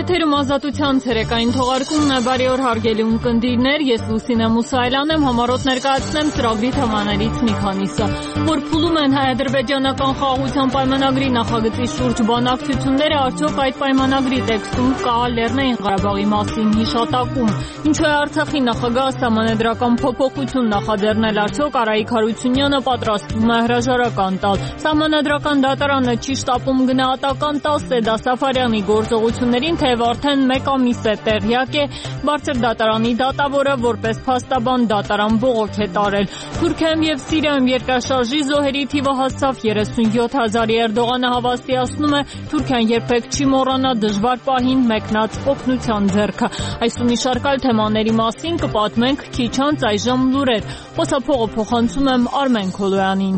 Եթերում Ազատության ցերեկային թողարկումն է, բարի օր հարգելի ունկնդիրներ, ես Լուսինե Մուսայելյան եմ, համառոտ ներկայացնեմ ծրագրի թեմաներից մի քանիսը, որ փուլում են հայ-ադրբեջանական խաղաղության պայմանագրի նախագծի շուրջ բանակցությունները, արդյոք այդ պայմանագրի տեքստում կա Լեռնային Ղարաբաղի մասին հիշատակում, ինչու է Արցախի նախագահը սահմանադրական փոփոխություն նախաձեռնել, արդյոք Արայիկ Հարությունյանը պատրաստվում է հրաժարական տալ, սահմանադրական դատարանը չի շտապում գնահատական տալ Սեդա Սաֆարյանի գործողություններին, թեև արդեն մեկ ամիս է տեղյակ է, բարձր դատարանի դատավորը որպես փաստաբան դատարան բողոք է տարել։ Թուրքիայում եւ Սիրիայում երկրաշարժի զոհերի թիվը հասավ 37,000-ի։ Էրդողանը հավաստիացնում է, Թուրքիան երբեք չի մոռանա դժվար պահին մեկնած օգնության ձեռքը։ Այս ու մի շարք այլ թեմաների մասին կպատմենք քիչ անց, այժմ լուրեր։ Խոսափողը փոխանցում եմ Արմեն Քոլոյանին։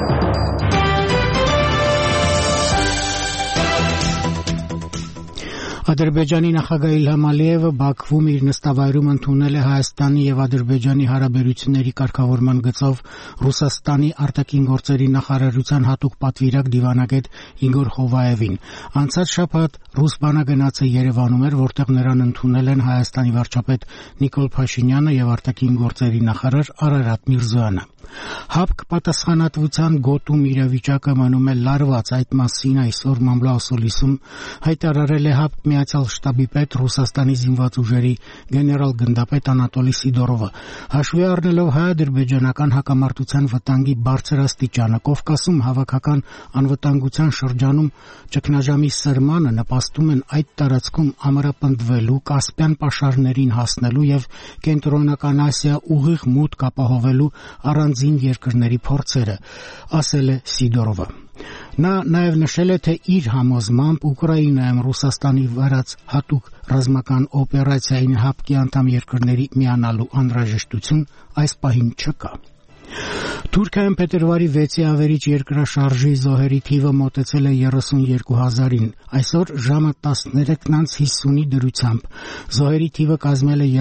Ադրբեջանի նախագահ Իլհամ Ալիևը Բաքվում իր նստավայրում ընդունել է Հայաստանի եւ Ադրբեջանի հարաբերությունների կարգավորման գծով Ռուսաստանի արտաքին գործերի նախարարության հատուկ պատվիրակ դիվանագետ Իգոր Խովաևին։ Անցած շաբաթ ռուս բանը գնաց Երևանում էր, որտեղ նրան ընդունել են Հայաստանի վարչապետ Նիկոլ Փաշինյանը եւ արտաքին գործերի նախարար Արարատ Միրզոյանը։ ՀԱՊԿ պատասխանատվության գոտում իրավիճակը մնում է լարված, այդ մասին այսօր Մամլո-Ասոլիսում հայտարարել է ՀԱՊԿ Միացյալ շտաբի պետ Ռուսաստանի զինված ուժերի գեներալ գնդապետ Անատոլի Սիդորովը, հաշվի առնելով հայ-ադրբեջանական հակամարտության վտանգի բարձր աստիճանը, Կովկասում հավաքական անվտանգության շրջանում ճգնաժամի սրմանը նպաստում են այդ տարածքում ամրապնդվելու, Կասպյան պաշարներին հասնելու եւ Կենտրոնական Ասիա ուղիղ մուտք ապահովելու առանձին երկրների փորձերը, ասել է Սիդորովը։ Նա նաև նշել է, թե իր համոզմամբ Ուկրաինայում Ռուսաստանի վարած հատուկ ռազմական օպերացիային ՀԱՊԿ-ի անդամ երկրների միանալու անհրաժեշտություն այս պահին չկա։ Թուրքիայում փետրվարի 6-ի ավերիչ երկրաշարժի զոհերի թիվը մոտեցել է 32,000-ին։ Այսօր ժամը 13:50-ի դրությամբ զոհերի թիվը կազմել է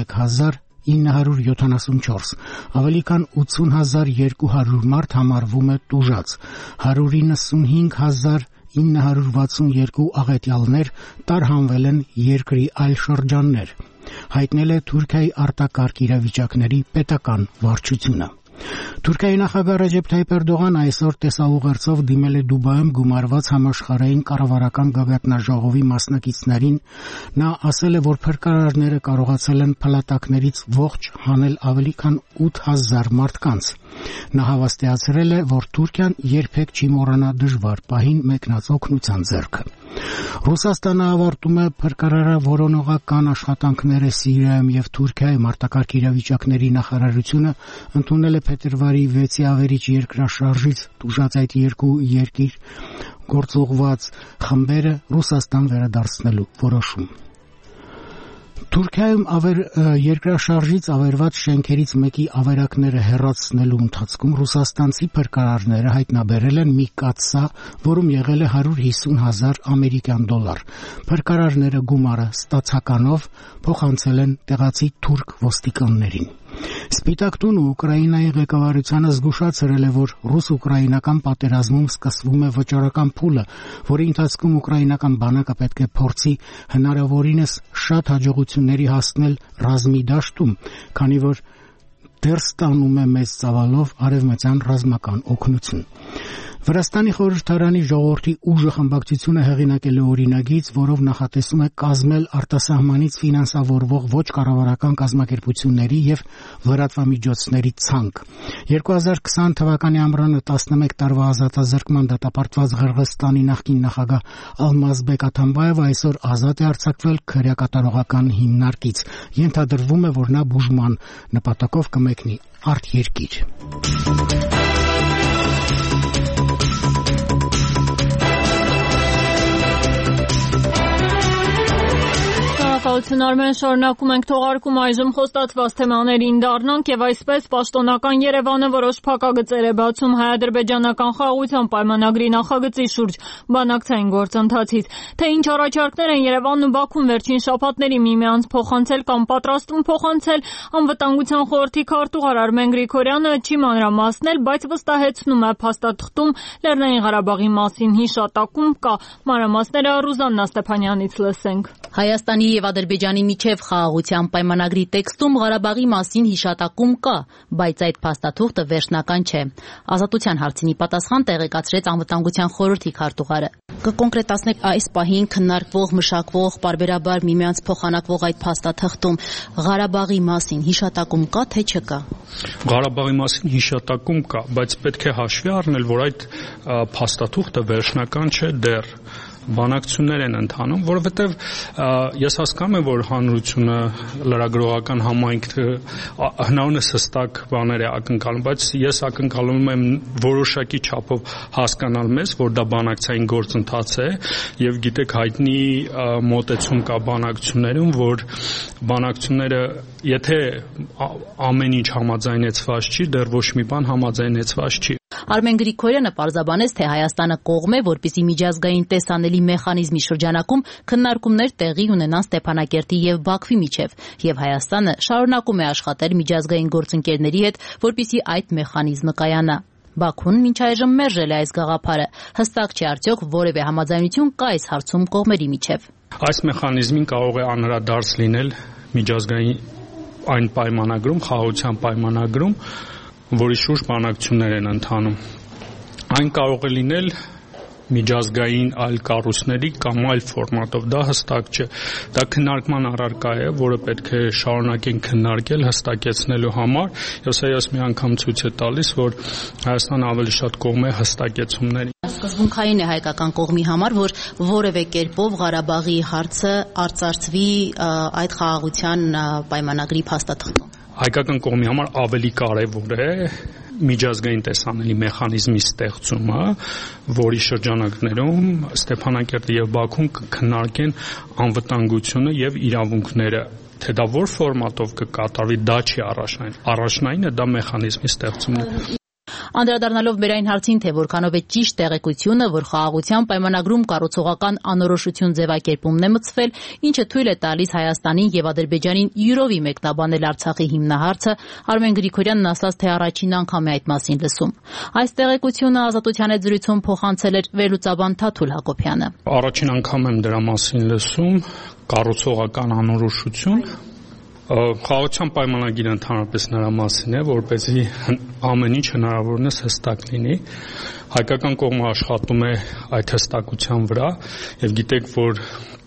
31,974, ավելի քան 80,200 մարդ համարվում է տուժած, 195,962 աղետյալներ տարհանվել են երկրի այլ շրջաններ, հայտնել է Թուրքիայի արտակարգ իրավիճակների պետական վարչությունը։ Թուրքիայի նախագահ Ռեջեփ Թայիփ Էրդողանը այսօր տեսաուղերձով դիմել է Դուբայում գումարված համաշխարհային կառավարական գագաթնաժողովի մասնակիցներին։ Նա ասել է, որ փրկարարները կարողացել են փլատակներից ողջ հանել ավելի քան 8,000 մարդկանց։ Նա հավաստիացրել է, որ Թուրքիան երբեք չի մոռանա դժվար պահին մեկնած օգնության ձեռքը։ Ռուսաստանը ավարտում է փրկարարավորողական աշխատանքները Սիրիայում եւ Թուրքիայում արտակարգ իրավիճակների նախարարությունը ընդունել է փետրվարի 6-ի ավերիչ երկրաշարժից տուժած այդ երկու երկիր գործուղված խմբերը Ռուսաստան վերադարձնելու որոշում։ Թուրքիայում երկրաշարժից ավերված շենքերից մեկի ավերակները հեռացնելու ընթացքում ռուսաստանցի փրկարարները հայտնաբերել են մի կաթսա, որում եղել է 150,000 ամերիկյան դոլար։ Փրկարարները գումարը ստացականով փոխանցել են տեղացի թուրք ոստիկաններին։ Սպիտակ տունը Ուկրաինայի ղեկավարությանը զգուշացրել է, որ ռուս-ուկրաինական պատերազմում սկսվում է վճռական փուլը, որի ընթացքում ուկրաինական բանակը պետք է փորձի հնարավորինս շատ հաջողությունների հասնել ռազմի դաշտում, քանի որ դեռ ստանում է մեծ ծավալով արևմտյան ռազմական օգնություն։ Վրաստանի խորհրդարանի ժողովրդի ուժը խմբակցությունը հեղինակել է օրինագիծ, որով նախատեսում է կազմել արտասահմանից ֆինանսավորվող ոչ կառավարական կազմակերպությունների եւ լրատվամիջոցների ցանկ։ 2020 թվականի ամռանը 11 տարվա ազատազրկման դատապարտված Ղրղստանի նախկին նախագահ Ալմազբեկ Աթամբաևը այսօր ազատ է արձակվել քրեակատարողական հիմնարկից։ Ենթադրվում է, որ նա բուժման նպատակով կմեկնի արտերկիր։ Շնորհակալություն Արմեն, շարունակում ենք թողարկում այժմ խոստացված թեմաներին դառնանք եւ այսպես պաշտոնական Երևանը որոշ փակագծեր է բացում հայ-ադրբեջանական խաղաղության պայմանագրի նախագծի շուրջ բանակցային գործընթացից։ Թե ինչ առաջարկներ են Երևանն ու Բաքուն վերջին շաբաթների միմյանց փոխանցել կամ պատրաստվում փոխանցել, անվտանգության խորհրդի քարտուղար Արմեն Գրիգորյանը չի մանրամասնել, բայց վստահեցնում է փաստաթղթում Լեռնային Ղարաբաղի մասին հիշատակում կա։ Մանրամասները Ռուզաննա Ստեփանյանից լսենք։ Հայաստանի եւ Ադրբեջանի միջև խաղաղության պայմանագրի տեքստում Ղարաբաղի մասին հիշատակում կա, բայց այդ փաստաթուղթը վերջնական չէ։ Ազատության հարցինի պատասխան տեղեկացրեց անվտանգության խորհրդի քարտուղարը։ Կկոնկրետացնեք այս պահին քննարկվող, մշակվող, պարբերաբար միմյանց փոխանակվող այդ փաստաթղթում Ղարաբաղի մասին հիշատակում կա թե չկա։ Ղարաբաղի մասին հիշատակում կա, բայց պետք է հաշվի առնել, որ այդ փաստաթուղթը վերջնական չէ դեռ։ Բանակցություններ են ընթանում, որովհետև ես հասկանում եմ, որ հանրությունը լրագրողական համայնքը հնարավորինս հստակ բաներ է ակնկալում, բայց ես ակնկալում եմ որոշակի չափով հասկանալ մեզ, որ դա բանակցային գործընթաց է եւ գիտեք հայտնի մոտեցում կա բանակցություններում, որ բանակցությունները եթե ամեն ինչ համաձայնեցված չի, դեռ ոչ մի բան համաձայնեցված չի։ Արմեն Գրիգորյանը պարզաբանեց, թե Հայաստանը կողմ է, որպեսզի միջազգային տեսանելի մեխանիզմի շրջանակում քննարկումներ տեղի ունենան Ստեփանակերտի եւ Բաքվի միջև, եւ Հայաստանը շարունակում է աշխատել միջազգային գործընկերների հետ, որպեսզի այդ մեխանիզմը կայանա։ Բաքուն մինչ այժմ մերժել է այս գաղափարը։ Հստակ չէ արդյոք որևէ համաձայնություն կա այս հարցում կողմերի միջև։ Այս մեխանիզմին կարող է անդրադարձ լինել միջազգային այն պայմանագրում, խաղաղության պայմանագրում, որի շուրջ բանակցություններ են ընթանում։ Այն կարող է լինել միջազգային այլ կառույցների կամ այլ ֆորմատով, դա հստակ չէ։ Դա քննարկման առարկա է, որը պետք է շարունակենք քննարկել, հստակեցնելու համար, եւ սա ես մի անգամ ցույց է տալիս, որ Հայաստանը ավելի շատ կողմ է հստակեցումների։ Սկզբունքային է հայկական կողմի համար, որ որևէ կերպով Ղարաբաղի հարցը արծարծվի այդ խաղաղության պայմանագրի փաստաթղթում։ Հայկական կողմի համար ավելի կարևոր է միջազգային տեսանելի մեխանիզմի ստեղծումը, որի շրջանակներում Ստեփանակերտը եւ Բաքուն կքննարկեն անվտանգությունը եւ իրավունքները, թե դա որ ֆորմատով կկատարվի, դա չի առաջնային։ Առաջնայինը դա մեխանիզմի ստեղծումն է։ Անդրադառնալով մեր այն հարցին, թե որքանով է ճիշտ տեղեկությունը, որ խաղաղության պայմանագրում կառուցողական անորոշություն ձևակերպումն է մտցվել, ինչը թույլ է տալիս Հայաստանին եւ Ադրբեջանին յուրովի մեկնաբանել Արցախի հիմնահարցը, Արմեն Գրիգորյանն ասաց, թե առաջին անգամ է այդ մասին լսում։ Այս տեղեկությունը Ազատության հետ զրույցում փոխանցել էր վերլուծաբան Թաթուլ Հակոբյանը։ Առաջին անգամ եմ դրա մասին լսում, կառուցողական անորոշություն։ Խաղաղության պայմանագիրը ընդհանրապես նրա մասին է, որպեսզի ամեն ինչ հնարավորինս հստակ լինի։ Հայկական կողմը աշխատում է այդ հստակության վրա եւ գիտեք, որ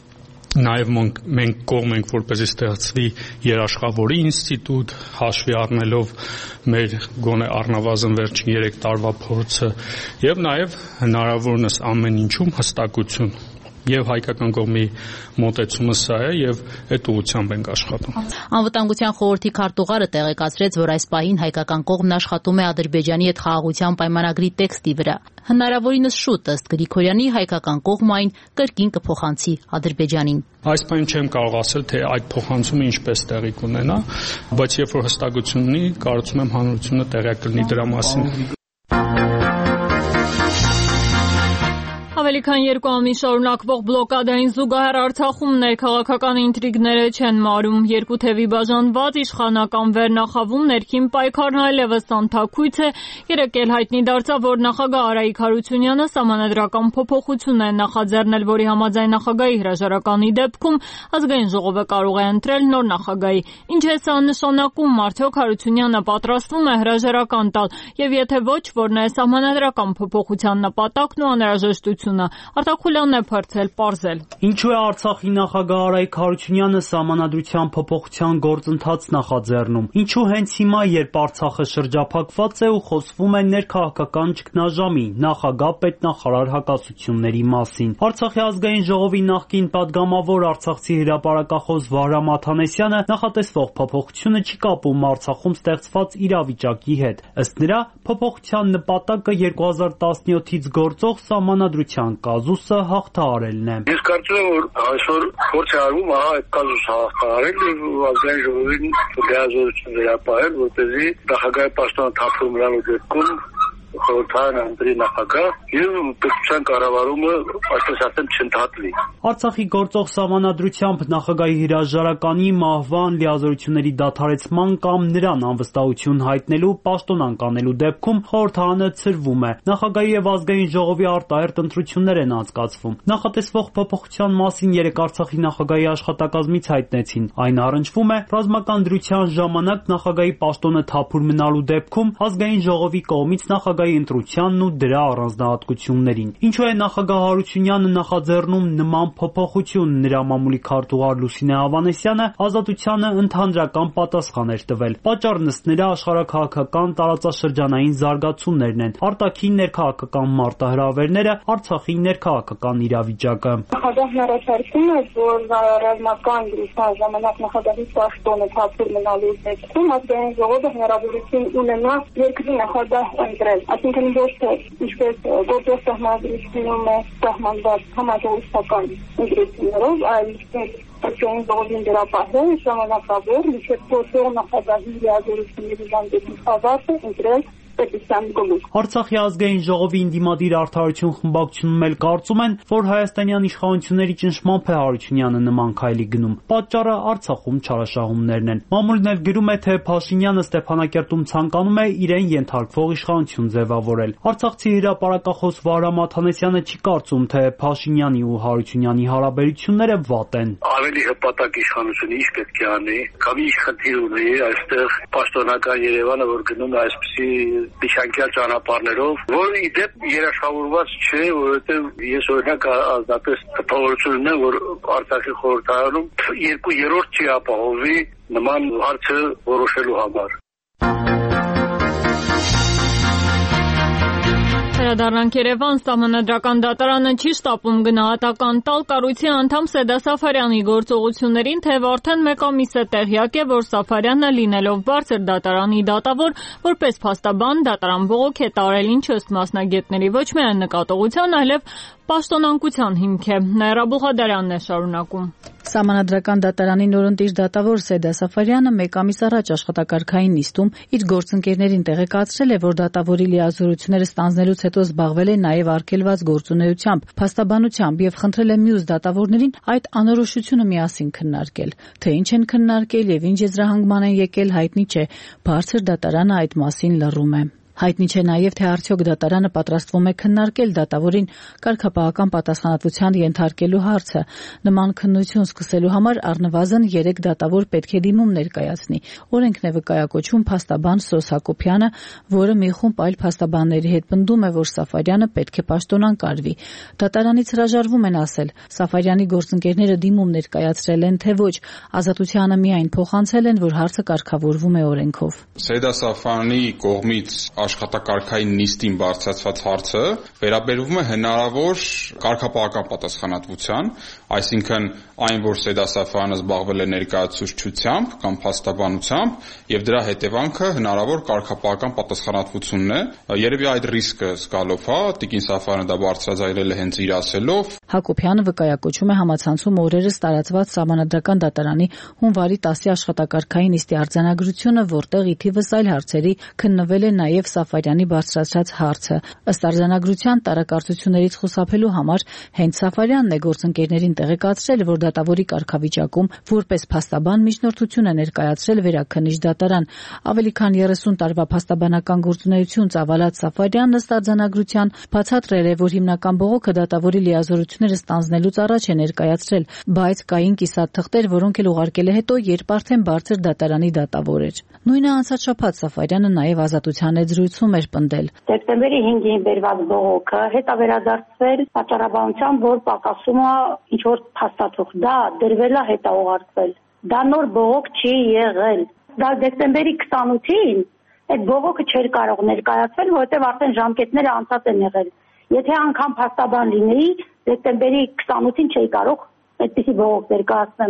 նաև մենք կողմ ենք, որպեսզի ստեղծվի երաշխավորի ինստիտուտ, հաշվի առնելով մեր գոնե առնվազն վերջին 3 տարվա փորձը եւ նաև հնարավորինս ամեն ինչում հստակություն։ Եվ հայկական կողմի մոտեցումը սա է եւ այդ ուղղությամբ ենք աշխատում։ Անվտանգության խորհրդի քարտուղարը տեղեկացրեց, որ այս պահին հայկական կողմն աշխատում է Ադրբեջանի հետ խաղաղության պայմանագրի տեքստի վրա։ Հնարավորինս շուտ ըստ Գրիգորյանի հայկական կողմը այն կրկին կփոխանցի Ադրբեջանին։ Այս պահին չեմ կարող ասել, թե այդ փոխանցումը ինչպես տեղի կունենա, բայց երբ որ հստակություն ունի, կարծում եմ հանրությունը տեղյակ կլինի դրա մասին։ Ավելի քան 2 ամիս շարունակվող բլոկադային զուգահեռ Արցախում ներքաղաքական ինտրիգները չեն մարում։ Երկու թևի բաժանված իշխանական վերնախավում ներքին պայքարն այլևս անթաքույց է։ Երեկ էլ հայտնի դարձավ, որ նախագահ Արայիկ Հարությունյանը սահմանադրական փոփոխություն է նախաձեռնել, որի համաձայն նախագահի հրաժարականի դեպքում ազգային ժողովը կարող է ընտրել նոր նախագահի։ Ինչ է սա նշանակում, արդյոք Հարությունյանը պատրաստվում է հրաժարական տալ, եւ եթե ոչ, որն է սահմանադրական փոփոխության նպատակն ու անհրաժեշտությունը։ Արտակուլյանն է փորձել պարզել։ Ինչու է Արցախի նախագահ Արայիկ Հարությունյանը սահմանադրության փոփոխության գործընթաց նախաձեռնում։ Ինչու հենց հիմա, երբ Արցախը շրջափակված է ու խոսվում է ներքաղաքական ճգնաժամի, նախագահ պետնախարար հակասությունների մասին։ Արցախի ազգային ժողովի նախկին падգամավոր արցախցի հրապարակախոս Վահրամ Աթանեսյանը նախատեսվող փոփոխությունը չի կապում Արցախում ստեղծված իրավիճակի հետ։ Ըստ նրա, փոփոխության նպատակը 2017-ից գործող սահմանադրության հանրության կազուսը հաղթահարելն է։ Ես կարծում եմ, որ այսօր փորձ է արվում այդ կազուսը հաղթահարել եւ ազգային ժողովին լիազորություն վերապահել, որպեսզի նախագահի պաշտոնը թափվում մնալու դեպքում խորհրդարան ընտրի նախագահ եւ պետության կառավարումը այսպես ասեմ չընդհատվի։ Արցախի գործող սահմանադրությամբ նախագահի հրաժարականի, մահվան, լիազորությունների դադարեցման կամ նրան անվստահություն հայտնելու, պաշտոն անկանելու դեպքում խորհրդարանը ցրվում է։ Նախագահի եւ ազգային ժողովի արտահերթ ընտրություններ են անցկացվում։ Նախատեսվող փոփոխության մասին երեք Արցախի նախագահի աշխատակազմից հայտնեցին։ Այն առնչվում է ռազմական դրության ժամանակ նախագահի պաշտոնը թափուր մնալու դեպքում ազգային ժողովի կողմից նախագահի ընտրությանն ու դրա առանձնահատկություններին։ Ինչու է նախագահ Հարությունյանը նախաձեռնում նման փոփոխություն, նրա մամուլի քարտուղար Լուսինե Ավանեսյանը Ազատությանը ընդհանրական պատասխան էր տվել։ Պատճառն ըստ նրա աշխարհաքաղաքական տարածաշրջանային զարգացումներն են, արտաքին ներքաղաքական մարտահրավերները, Արցախի ներքաղաքական իրավիճակը։ Նախագահն առաջարկում է, որ ռազմական դրության ժամանակ նախագահի պաշտոնը թափուր մնալու դեպքում ազգային ժողովը հնարավորություն ունենա երկրի նախագահ ընտրել։ Այսինքն ոչ թե ինչպես գործող սահմանադրությունում է սահմանված համաժողովրդական ընտրություններով, այլ ազգային ժողովին վերապահել ժամանակավոր մինչև գործող նախագահի լիազորությունների ժամկետի ավարտը ընտրել պետության գլուխ։ Արցախի ազգային ժողովի ինդիմադիր Արդարություն խմբակցությունում էլ կարծում են, որ հայաստանյան իշխանությունների ճնշմամբ է Հարությունյանը նման քայլի գնում։ Պատճառը Արցախում չարաշահումներն են։ Մամուլն էլ գրում է, թե Փաշինյանը Ստեփանակերտում ցանկանում է իրեն ենթարկվող իշխանություն ձևավորել։ Արցախցի հրապարակախոս Վահրամ Աթանեսյանը չի կարծում, թե Փաշինյանի ու Հարությունյանի հարաբերությունները վատ են։ Ավելի հպատակ իշխանությունը ինչ պետք է անի, կամ ինչ խնդիր ունի այստեղ պաշտոնական Երևանը, որ գնում է այսպիսի միջանկյալ ճանապարհներով, որը ի դեպ երաշխավորված չէ, որովհետև ես օրինակ ազնապես տպավորություն ունեմ, որ Արցախի խորհրդարանում 2/3 չի ապահովի նման հարցը որոշելու համար։ Վերադառնանք Երևան, Սահմանադրական դատարանը չի շտապում գնահատական տալ կառույցի անդամ Սեդա Սաֆարյանի գործողություններին, թեև արդեն մեկ ամիս է տեղյակ է, որ Սաֆարյանը լինելով բարձր դատարանի դատավոր, որպես փաստաբան դատարան բողոք է տարել, ինչը ըստ մասնագետների ոչ միայն նկատողության, այլև պաշտոնանկության հիմք է։ Նաիրա Բուխադարյանն է շարունակում։ Սահմանադրական դատարանի նորընտիր դատավոր Սեդա Սաֆարյանը մեկ ամիս առաջ աշխատակարգային նիստում իր գործընկերներին տեղեկացրել է, որ դատավորի լիազորությունները ստանձնելուց հետո զբաղվել է նաև արգելված գործունեությամբ, փաստաբանությամբ եւ խնդրել է մյուս դատավորներին այդ անորոշությունը միասին քննարկել։ Թե ինչ են քննարկել եւ ինչ եզրահանգման են եկել, հայտնի չէ։ Բարձր դատարանը այդ մասին լռում է։ Հայտնի չէ նաև, թե արդյոք դատարանը պատրաստվում է քննարկել դատավորին կարգապահական պատասխանատվության ենթարկելու հարցը։ Նման քննություն սկսելու համար առնվազն 3 դատավոր պետք է դիմում ներկայացնի։ Օրենքն է վկայակոչում փաստաբան Սոս Հակոբյանը, որը մի խումբ այլ փաստաբանների հետ պնդում է, որ Սաֆարյանը պետք է պաշտոնանկարվի։ Դատարանից հրաժարվում են ասել, Սաֆարյանի գործընկերները դիմում ներկայացրել են, թե ոչ, Ազատությանը միայն փոխանցել են, որ հարցը կարգավորվում է օրենքով։ Սեդա Սաֆարյանի կողմից աշխատակարգային նիստին բարձրացված հարցը վերաբերվում է հնարավոր կարգապահական պատասխանատվության, այսինքն այն, որ Սեդա Սաֆարյանը զբաղվել է ներկայացուցչությամբ կամ փաստաբանությամբ եւ դրա հետևանքը հնարավոր կարգապահական պատասխանատվությունն է։ Երևի այդ ռիսկը զգալով, Տիկին Սաֆարյանը դա բարձրաձայնել է հենց իր ասելով։ Հակոբյանը վկայակոչում է համացանցում օրերս տարածված Սահմանադրական դատարանի հունվարի 10-ի աշխատակարգային նիստի արձանագրությունը, որտեղ ի թիվս այլ հարցերի քննվել է նաև Սաֆարյանի բարձրացրած հարցը։ Ըստ արձանագրության տարակարծություններից խուսափելու համար հենց Սաֆարյանն է գործընկերներին տեղեկացրել, որ դատավորի կարգավիճակում որպես փաստաբան միջնորդություն է ներկայացրել վերաքննիչ դատարան։ Ավելի քան 30 տարվա փաստաբանական գործունեություն ծավալած Սաֆարյանն ըստ արձանագրության բացատրել է, որ հիմնական բողոքը դատավորի լիազորությունները ստանձնելուց առաջ է ներկայացրել, բայց կային կիսատ թղթեր, որոնք էլ ուղարկել է հետո, երբ արդեն բարձր դատարանի դատավոր էր։ Նույնը անցած շաբաթ Սաֆարյանը նաև Ազատության հետ զրույցում էր պնդել։ Դեկտեմբերի 5-ին բերված բողոքը հետ է վերադարձվել պատճառաբանությամբ, որ պակասում է ինչ որ փաստաթուղթ, դա դրվել է հետ է ուղարկվել։ Դա նոր բողոք չի եղել։ Դա դեկտեմբերի 28-ին այդ բողոքը չէր կարող ներկայացվել, որովհետև արդեն ժամկետները անցած են եղել։ Եթե անգամ փաստաբան լինեի, դեկտեմբերի 28-ին չէի կարող այդպիսի բողոք ներկայացնել։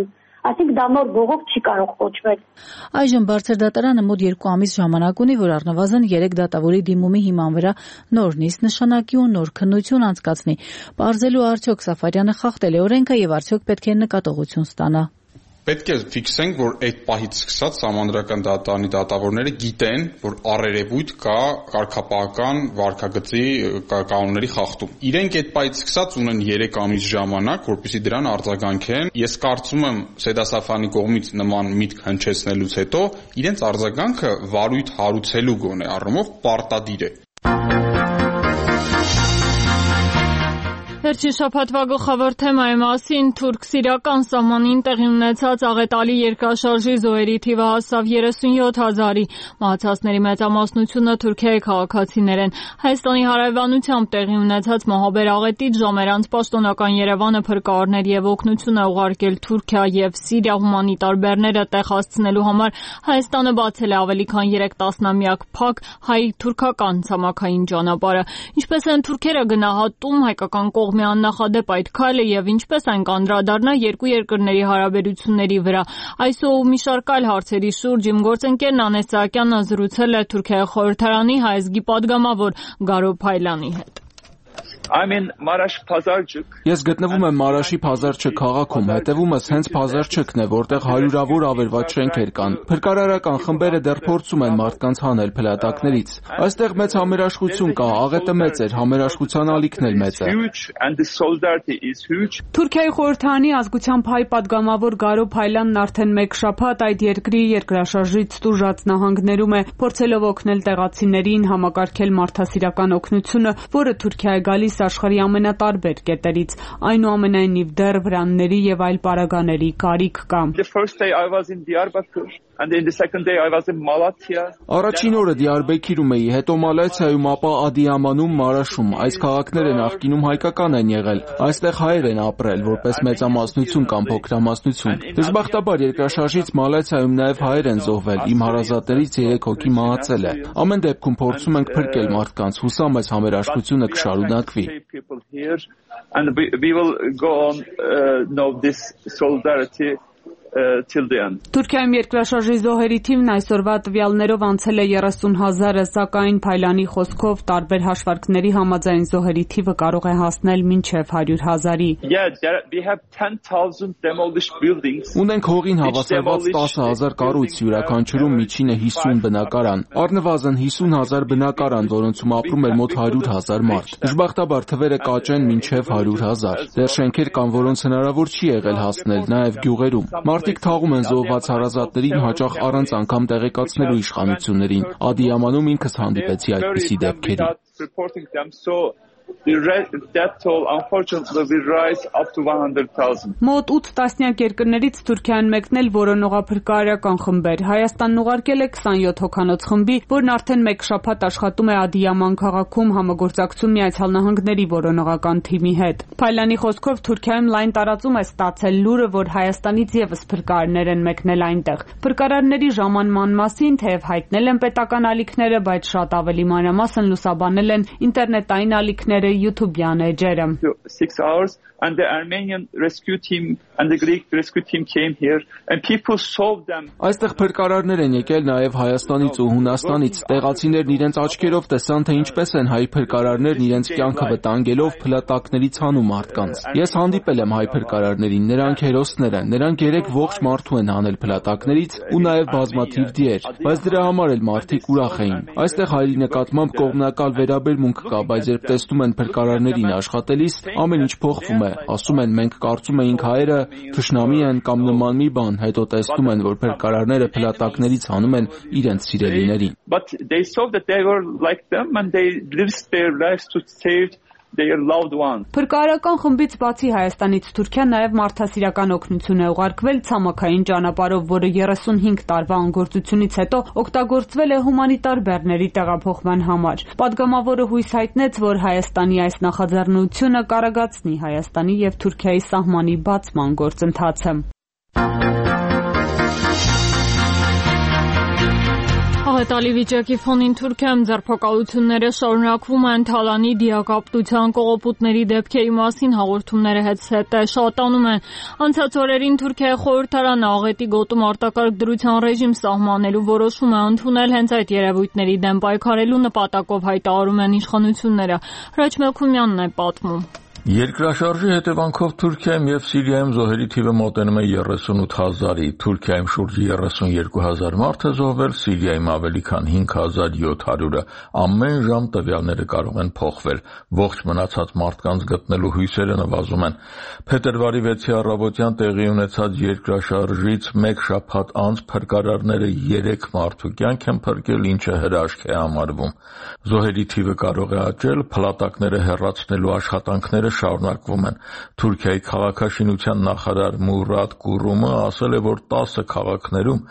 Այսինքն դա նոր բողոք չի կարող կոչվել։ Այժմ բարձր դատարանը մոտ 2 ամիս ժամանակ ունի, որ առնվազն 3 դատավորի դիմումի հիման վրա նոր նիստ նշանակի ու նոր քննություն անցկացնի։ Պարզելու արդյոք Սաֆարյանը խախտել է օրենքը եւ արդյոք պետք է նկատողություն ստանա։ Պետք է ֆիքսենք, որ այդ պահից սկսած Սահմանադրական դատարանի դատավորները գիտեն, որ առերևույթ կա կարգապահական վարքագծի կանոնների խախտում։ Իրենք այդ պահից սկսած ունեն 3 ամիս ժամանակ, որպեսզի դրան արձագանքեն։ Ես կարծում եմ, Սեդասաֆյանի կողմից նման միտք հնչեցնելուց հետո իրենց արձագանքը վարույթ հարուցելու գոնե առումով պարտադիր է։ Վերջին շաբաթվա գլխավոր թեմայի մասին թուրք-սիրիական սահմանին տեղի ունեցած աղետալի երկրաշարժի զոհերի թիվը հասավ 37,000-ի, մահացածների մեծամասնությունը Թուրքիայի քաղաքացիներ են։ Հայաստանի հարևանությամբ տեղի ունեցած մահաբեր աղետից ժամեր անց պաշտոնական Երևանը փրկարարներ եւ օգնություն է ուղարկել Թուրքիա եւ Սիրիա հումանիտար բեռները տեղ հասցնելու համար Հայաստանը բացել է ավելի քան 3 տասնամյակ փակ հայ-թուրքական ցամաքային ճանապարհը։ Ինչպես են թուրքերը գնահատում հայկական կողմի աննախադեպ այդ քայլը եւ ինչպես այն կանդրադառնա երկու երկրների հարաբերությունների վրա։ Այսօր մի շարք այլ հարցերի շուրջ իմ գործընկերն Անես Սահակյանը զրուցել է Թուրքիայի խորհրդարանի հայազգի падգամավոր Գարո Փայլյանի հետ։ Ես գտնվում եմ Մարաշի Փազարչը քաղաքում, հետևումս հենց Փազարչքն է, որտեղ հարյուրավոր ավերված շենքեր կան։ Փրկարարական խմբերը դեռ փորձում են մարդկանց հանել փլատակներից։ Այստեղ մեծ համերաշխություն կա, աղետը մեծ էր, համերաշխության ալիքն էլ մեծ է։ Թուրքիայի խորհրդարանի ազգությամբ հայ падգամավոր Գարո Փայլյանն արդեն 1 շաբաթ այդ երկրի երկրաշարժից տուժած նահանգներում է, փորձելով օգնել տեղացիներին համակարգել մարդասիրական օգնությունը, որը Թուրքիա է գալիս աշխարհի ամենատարբեր կետերից, այնուամենայնիվ դեռ վրանների եւ այլ պարագաների կարիք կա։ Առաջին օրը Դիարբեքիրում էի, հետո Մալաթիայում, ապա Ադիամանում, Մարաշում։ Այս քաղաքները նախկինում հայկական են եղել։ Այստեղ հայեր են ապրել, որպես մեծամասնություն կամ փոքրամասնություն։ Դժբախտաբար երկրաշարժից Մալաթիայում նաեւ հայեր են զոհվել։ Իմ հարազատներից 3 հոգի մահացել է։ Ամեն դեպքում փորձում ենք փրկել մարդկանց, հուսամ այս համերաշխությունը կշարունակվի։ Թուրքիայում երկրաշարժի զոհերի թիվն այսօրվա տվյալներով անցել է 30,000-ը, սակայն Փայլյանի խոսքով տարբեր հաշվարկների համաձայն զոհերի թիվը կարող է հասնել մինչև 100,000-ի։ Ունենք հողին հավասարված 10,000 կառույց, յուրաքանչյուրում միջինը 50 բնակարան, առնվազն 50,000 բնակարան, որոնցում ապրում էր մոտ 100,000 մարդ։ Դժբախտաբար թվերը կաճեն մինչև 100,000։ Դեռ շենքեր կան, որոնց հնարավոր չի եղել հասնել, նաև գյուղերում։ Մարդիկ թաղում են զոհված հարազատներին հաճախ առանց անգամ տեղեկացնելու իշխանություններին։ Ադիամանում ինքս հանդիպեցի այդպիսի դեպքերի։ Մոտ 8 տասնյակ երկրներից Թուրքիան մեկնել որոնողափրկարարական խմբեր։ Հայաստանն ուղարկել է 27 հոգանոց խմբի, որն արդեն 1 շաբաթ աշխատում է Ադիաման քաղաքում համագործակցում Միացյալ Նահանգների որոնողական թիմի հետ։ Փայլյանի խոսքով Թուրքիայում լայն տարածում է ստացել լուրը, որ Հայաստանից եւս փրկարարներ են մեկնել այնտեղ։ Փրկարարների ժամանման մասին թեև հայտնել են պետական ալիքները, բայց շատ ավելի մանրամասն լուսաբանել են ինտերնետային ալիքները, YouTube-յան էջերը։ And the Armenian rescue team and the Greek rescue team came here and people saw them. Այստեղ փրկարարներ են եկել նաև Հայաստանից ու Հունաստանից։ Տեղացիներն իրենց աչքերով տեսան, թե ինչպես են հայ փրկարարներն իրենց կյանքը վտանգելով փլատակներից հանում մարդկանց։ Ես հանդիպել եմ հայ փրկարարներին, նրանք հերոսներ են, նրանք 3 ողջ մարդու են հանել փլատակներից ու նաև բազմաթիվ դիեր, բայց դրա համար էլ մարդիկ ուրախ էին։ Այստեղ հայերի նկատմամբ կողմնակալ վերաբերմունք կա, բայց երբ տեսնում են փրկարարներին աշխատելիս, ամեն ինչ փոխվում է։ Ասում են մենք կարծում էինք հայերը թշնամի են կամ նման մի բան, հետո տեսնում են, որ փրկարարները փլատակներից հանում են իրենց սիրելիներին։ But they saw that they were like them and they risked their lives to save their loved ones. Փրկարարական խմբից բացի Հայաստանից Թուրքիա նաև մարդասիրական օգնություն է ուղարկվել ցամաքային ճանապարհով, որը 35 տարվա անգործությունից հետո օգտագործվել է հումանիտար բեռների տեղափոխման համար։ Պատգամավորը հույս հայտնեց, որ Հայաստանի այս նախաձեռնությունը կարագացնի Հայաստանի եւ Թուրքիայի սահմանի բացման գործընթացը։ աղետալի վիճակի ֆոնին Թուրքիայում ձերբակալությունները շարունակվում են, Թալանի դիակապտության կողոպուտների դեպքերի մասին հաղորդումները հետզհետե շատանում են։ Անցած օրերին Թուրքիայի խորհրդարանը աղետի գոտում արտակարգ դրության ռեժիմ սահմանելու որոշում է ընդունել, հենց այդ երևույթների դեմ պայքարելու նպատակով հայտարարում են իշխանությունները։ Հրաչ Մելքումյանն է պատմում։ Երկրաշարժի հետևանքով Թուրքիայում եւ Սիրիայում զոհերի թիվը մոտենում է 38,000-ի, Թուրքիայում շուրջ 32,000 մարդ է զոհվել, Սիրիայում ավելի քան 5,700-ը։ Ամեն ժամ տվյալները կարող են փոխվել։ Ողջ մնացած մարդկանց գտնելու հույսերը նվազում են։ Փետրվարի 6-ի առավոտյան տեղի ունեցած երկրաշարժից մեկ շաբաթ անց փրկարարները 3 մարդու կյանք են փրկել, ինչը հրաշք է համարվում։ Զոհերի թիվը կարող է աճել, փլատակները հեռացնելու աշխատանքները շարունակվում են։ Թուրքիայի քաղաքաշինության նախարար Մուրադ Կուրումը ասել է, որ 10 քաղաքներում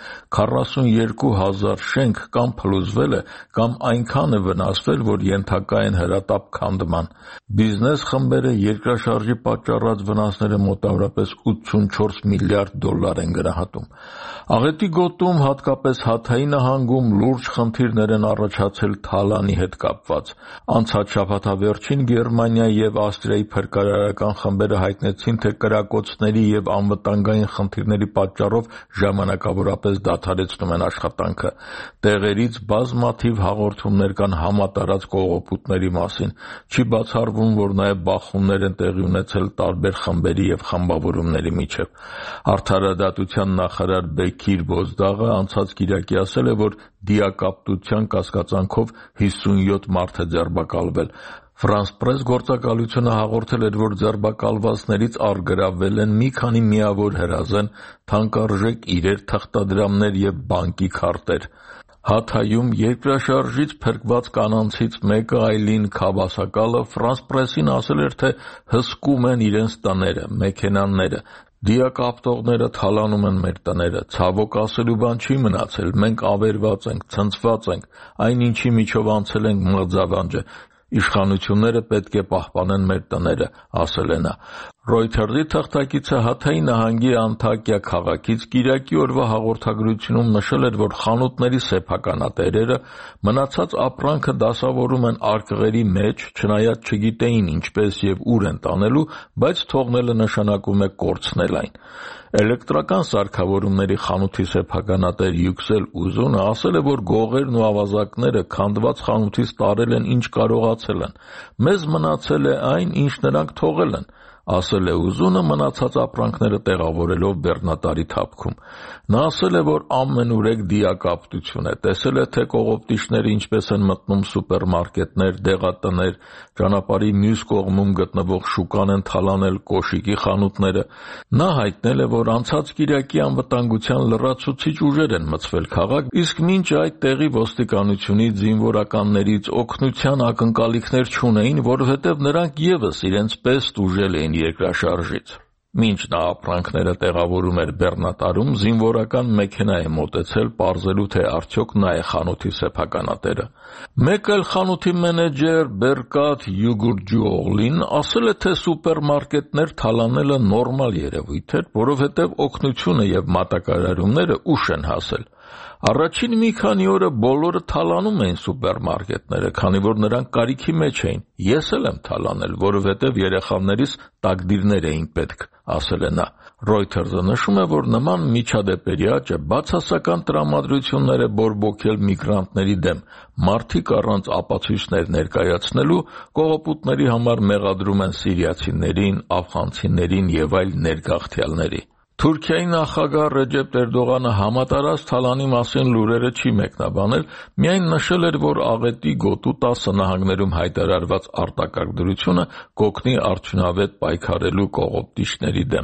42,000 շենք կամ փլուզվել է, կամ այնքան է վնասվել, որ ենթակա են հրատապ քանդման։ Բիզնես խմբերը երկրաշարժի պատճառած վնասները մոտավորապես 84 միլիարդ դոլար են գնահատում։ Աղետի գոտում, հատկապես Հաթայի նահանգում, լուրջ խնդիրներ են առաջացել Թալանի հետ կապված։ Անցած շաբաթավերջին Գերմանիայի եւ Ավստրիայի փրկարարական խմբերը հայտնեցին, թե կրակոցների եւ անվտանգային խնդիրների պատճառով ժամանակավորապես դադարեցնում են աշխատանքը։ Տեղերից բազմաթիվ հաղորդումներ կան համատարած կողոպուտների մասին։ Չի բացառվում, որ նաեւ բախումներ են տեղի ունեցել տարբեր խմբերի եւ խմբավորումների միջեւ։ Արդարադատության նախարար Բեկիր Բոզդաղը անցած կիրակի ասել է, որ դիակապտության կասկածանքով 57 մարդ է ձերբակալվել։ France Press գործակալությունը հաղորդել էր, որ ձերբակալվածներից առգրավվել են մի քանի միավոր հրազեն, թանկարժեք իրեր, թղթադրամներ եւ բանկի քարտեր։ Հաթայում երկրաշարժից փրկված կանանցից մեկը Այլին Քաբասակալը France Press-ին ասել էր, թե հսկում են իրենց տները, մեքենաները։ Դիակապտողները թալանում են մեր տները, ցավոք ասելու բան չի մնացել, մենք ավերված ենք, ցնցված ենք, այն ինչի միջով անցել ենք մղձավանջը, իշխանությունները պետք է պահպանեն մեր տները, ասել է նա։ Reuters-ի թղթակիցը Հաթայի նահանգի Անտակիա քաղաքից կիրակի օրվա հաղորդագրությունում նշել էր, որ խանութների սեփականատերերը մնացած ապրանքը դասավորում են արկղերի մեջ, չնայած չգիտեին ինչպես եւ ուր են տանելու, բայց թողնելը նշանակում է կորցնել այն։ Էլեկտրական սարքավորումների խանութի սեփականատեր Յուքսել Ուզունը ասել է, որ գողերն ու ավազակները քանդված խանութից տարել են ինչ կարողացել են։ Մեզ մնացել է այն, ինչ նրանք թողել են, ասել է Ուզունը մնացած ապրանքները տեղավորելով բեռնատարի թափքում։ Նա ասել է, որ ամենուրեք դիակապտություն է, տեսել է, թե կողոպտիչները ինչպես են մտնում սուպերմարկետներ, դեղատներ, ճանապարհի մյուս կողմում գտնվող շուկան են թալանել, կոշիկի խանութները։ Նա հայտնել է, որ անցած կիրակի անվտանգության լրացուցիչ ուժեր են մտցվել քաղաք, իսկ մինչ այդ տեղի ոստիկանությունից, զինվորականներից օգնության ակնկալիքներ չունեին, որովհետև նրանք եւս իրենց պես տուժել էին երկրաշարժից։ Մինչ նա ապրանքները տեղավորում էր բեռնատարում, զինվորական մեքենա է մոտեցել պարզելու, թե արդյոք նա է խանութի սեփականատերը։ Մեկ էլ խանութի մենեջեր Բերկատ Յուգուրջուօղլին ասել է, թե սուպերմարկետներ թալանելը նորմալ երևույթ էր, որովհետև օգնությունը եւ մատակարարումները ուշ են հասել։ Առաջին մի քանի օրը բոլորը թալանում էին սուպերմարկետները, քանի որ նրանք կարիքի մեջ էին։ Ես էլ եմ թալանել, որովհետև երեխաներիս տակդիրներ էին պետք, ասել է նա։ Reuters-ը նշում է, որ նման միջադեպերի աճը բացասական տրամադրություններ է բորբոքել միգրանտների դեմ։ Մարդիկ առանց ապացույցներ ներկայացնելու կողոպուտների համար մեղադրում են սիրիացիներին, աֆղանցիներին եւ այլ ներգաղթյալների։ Թուրքիայի նախագահ Ռեջեփ Էրդողանը համատարած Թալանի մասին լուրերը չի մեկնաբանել, միայն նշել էր, որ աղետի գոտու 10 նահանգներում հայտարարված արտակարգ դրությունը կօգնի արդյունավետ պայքարելու կողոպտիչների դեմ։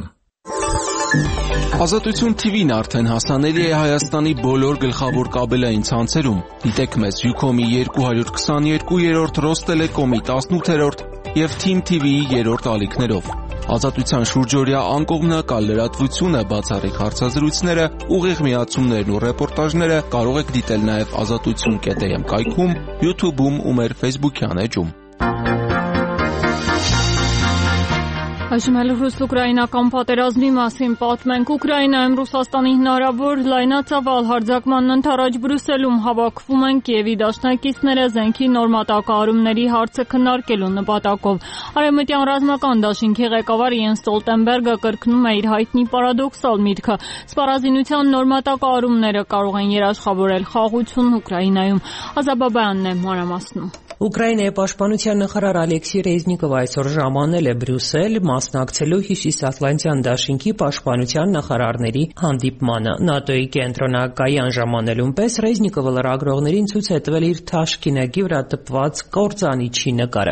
Ազատություն TV-ն արդեն հասանելի է Հայաստանի բոլոր գլխավոր կաբելային ցանցերում։ Դիտեք մեզ Ucom-ի 222-րդ, Ռոստելեկոմի 18-րդ եւ Team TV-ի 3-րդ ալիքներով։ Ազատության շուրջօրյա անկողմնակալ լրատվությունը, բացառիկ հարցազրույցները, ուղիղ միացումներն ու ռեպորտաժները կարող եք դիտել նաև azatutsun.am կայքում, YouTube-ում ու մեր Facebook-յան էջում։ Այժմ էլ ռուս-ուկրաինական պատերազմի մասին պատմենք։ Ուկրաինայում Ռուսաստանի հնարավոր լայնածավալ հարձակմանն ընդառաջ Բրյուսելում հավաքվում են Կիևի դաշնակիցները զենքի նոր մատակարարումների հարցը քննարկելու նպատակով։ Արևմտյան ռազմական դաշինքի ղեկավար Յենս Ստոլտենբերգը կրկնում է իր հայտնի պարադոքսալ միտքը. սպառազինության նոր մատակարարումները կարող են երաշխավորել խաղաղություն Ուկրաինայում։ Ազաբաբյանն է մանրամասնում։ Ուկրաինայի պաշտպանության նախարար Ալեքսի Ռեզնիկովը այսօր ժամանել է Բրյուսել մասնակցելու Հյուսիսատլանտյան դաշինքի պաշտպանության նախարարների հանդիպմանը։ ՆԱՏՕ-ի կենտրոնակայան ժամանելուն պես Ռեզնիկովը լրագրողներին ցույց է տվել իր թաշկինակի վրա տպված կործանիչի նկարը։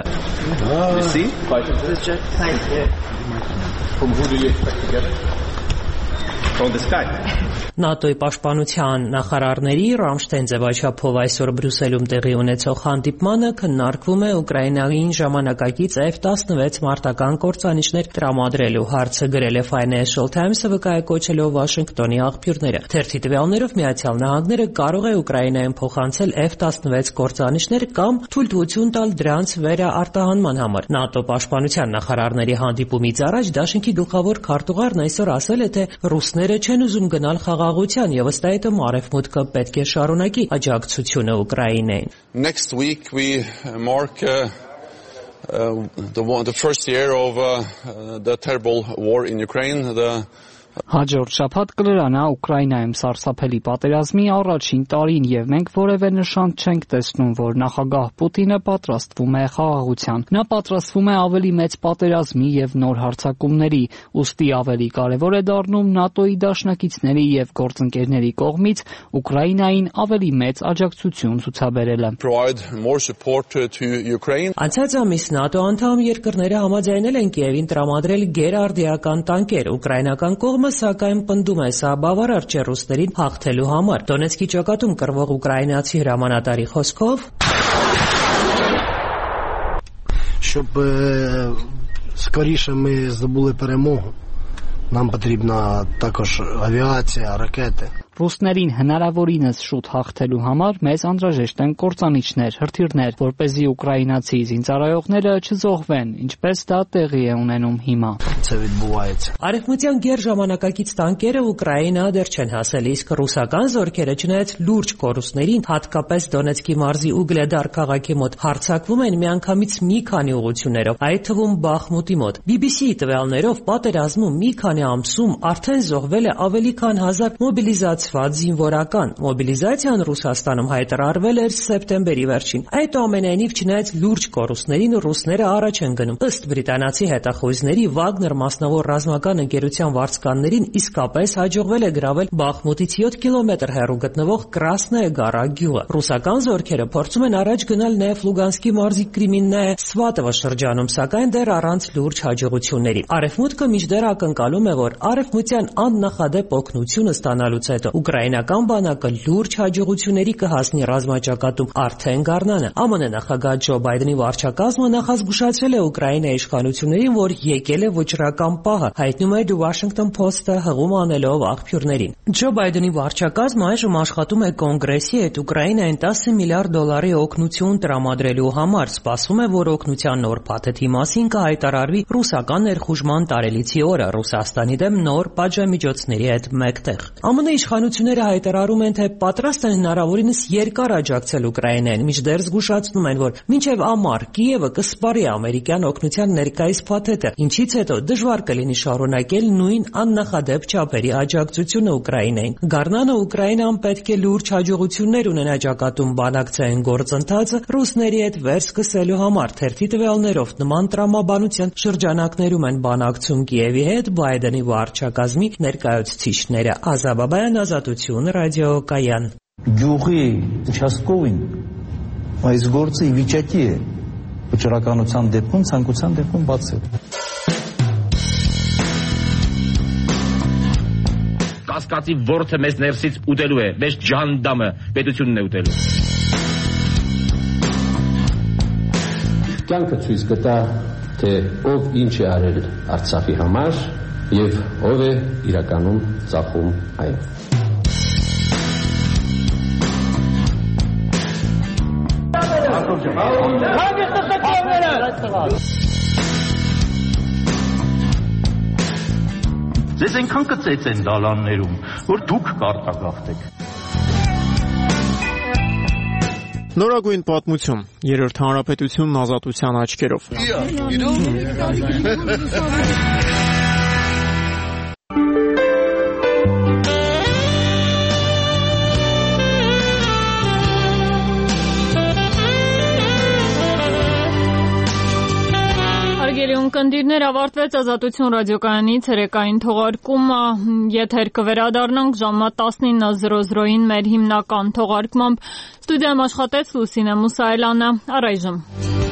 ՆԱՏՕ-ի պաշտպանության նախարարների Ռամշտայն ձևաչափով այսօր Բրյուսելում տեղի ունեցող հանդիպմանը քննարկվում է Ուկրաինային ժամանակակից F-16 մարտական կործանիչներ տրամադրելու հարցը, գրել է Financial Times-ը վկայակոչելով Վաշինգտոնի աղբյուրները։ Թերթի տվյալներով Միացյալ Նահանգները կարող է Ուկրաինային փոխանցել F-16 կործանիչներ կամ թույլտվություն տալ դրանց վերաարտահանման համար։ ՆԱՏՕ պաշտպանության նախարարների հանդիպումից առաջ դաշինքի գլխավոր քարտուղարն այսօր ասել է, թե ռուսները չեն ուզում գնալ խաղաղության եւ ըստ այդմ Արևմուտքը պետք է շարունակի աջակցությունը Ուկրաինային։ Next week we mark the first year of the terrible war in Ukraine. Հաջորդ շաբաթ կլրանա Ուկրաինայում սարսափելի պատերազմի առաջին տարին եւ մենք որևէ նշան չենք տեսնում, որ նախագահ Պուտինը պատրաստվում է խաղաղության։ Նա պատրաստվում է ավելի մեծ պատերազմի եւ նոր հարձակումների, ուստի ավելի կարեւոր է դառնում ՆԱՏՕ-ի դաշնակիցների եւ գործընկերների կողմից Ուկրաինային ավելի մեծ աջակցություն ցուցաբերելը։ Անցած ամիս ՆԱՏՕ անդամ երկրները համաձայնել են Կիևին տրամադրել գերարդիական տանկեր։ Ուկրաինական կողմը սակայն պնդում է սա բավարար չէ ռուսներին հաղթելու համար։ Դոնեցկի ճակատում կռվող ուկրաինացի հրամանատարի խոսքով Щоб скоріше ми здобули перемогу, нам потрібна також авіація, ракети. Ռուսներին հնարավորինս շուտ հաղթելու համար մեզ անհրաժեշտ են կործանիչներ, հրթիռներ, որպեսզի ուկրաինացի զինծառայողները չզոհվեն, ինչպես դա տեղի է ունենում հիմա։ Արևմտյան գերժամանակակից տանկերը Ուկրաինա դեռ չեն հասել, իսկ ռուսական զորքերը չնայած լուրջ կորուստներին, հատկապես Դոնեցկի մարզի Ուգլեդար քաղաքի մոտ հարձակվում են միանգամից մի քանի ուղղություններով, այդ թվում Բախմուտի մոտ։ BBC-ի տվյալներով պատերազմում մի քանի ամսում արդեն զոհվել է ավելի քան 1000 մոբիլիզացված զինվորական։ Մոբիլիզացիան Ռուսաստանում հայտարարվել էր սեպտեմբերի վերջին։ Այդ ամենայնիվ չնայած լուրջ կորուստներին ռուսները առաջ են գնում։ Ըստ բրիտանացի հետախույզների Վագներ մասնավոր ռազմական ընկերության վարձկաններին իսկապես հաջողվել է գրավել Բախմուտից 7 կիլոմետր հեռու գտնվող Կրասնայե Գարա գյուղը։ Ռուսական զորքերը փորձում են առաջ գնալ նաև Լուգանսկի մարզի Կրիմիննայե Սվատովո շրջանում, սակայն դեռ առանց լուրջ հաջողությունների։ Արևմուտքը մինչդեռ ակնկալում է, որ արևմտյան աննախադեպ օգնությունը ստանալուց հետո ուկրաինական բանակը լուրջ հաջողությունների կհասնի ռազմաճակատում արդեն գարնանը։ ԱՄՆ նախագահ Ջո Բայդենի վարչակազմը նախազգուշացրել է Ուկրաինայի իշխանություններին, որ եկել է վճռական պահը, հայտնում է The Washington Post-ը հղում անելով աղբյուրներին։ Ջո Բայդենի վարչակազմը այժմ աշխատում է Կոնգրեսի հետ Ուկրաինային $10 միլիարդ օգնություն տրամադրելու համար։ Սպասվում է, որ օգնության նոր փաթեթի մասին կհայտարարվի ռուսական ներխուժման տարելիցի օրը Ռուսաստանի դեմ նոր պատժամիջոցների հետ մեկտեղ։ ԱՄՆ իշխանությունները հայտարարում են, թե պատրաստ են հնարավորինս երկար աջակցել Ուկրաինային, մինչդեռ զգուշացնում են, որ մինչև ամառ Կիևը կսպառի ամերիկյան օգնության ներկայիս փաթեթը, ինչից հետո դժվար կլինի շարունակել նույն աննախադեպ չափերի աջակցությունը Ուկրաինային։ Գարնանը Ուկրաինան պետք է լուրջ հաջողություններ ունենա ճակատում բանակցային գործընթացը ռուսների հետ վերսկսելու համար։ Թերթի տվյալներով նման տրամաբանության շրջանակներում են բանակցում Կիևի հետ Բայդենի վարչակազմի ներկայացուցիչները։ Ազաբաբայան, Ազատություն, ռադիոկայան։ Գյուղի участковին այս գործը ի վիճակի է վճռականության դեպքում, ցանկության դեպքում բացել։ Կասկածի ворթը մեզ ներսից ուտելու է, մեզ ջանդամը պետությունն է ուտելու։ Կյանքը ցույց կտա, թե ով ինչ է արել Արցախի համար եւ ով է իրականում ծախում այն։ Ձեզ այնքան կծեծեն դալաններում, որ դուք կարտագաղթեք։ Նորագույն պատմություն, երրորդ հանրապետությունն ազատության աչքերով։ Ունկնդիրներ, ավարտվեց Ազատություն ռադիոկայանի ցերեկային թողարկումը, եթեր կվերադառնանք ժամը 19:00-ին մեր հիմնական թողարկմամբ։ Ստուդիայում աշխատեց Լուսինե Մուսայելյանը, առայժմ։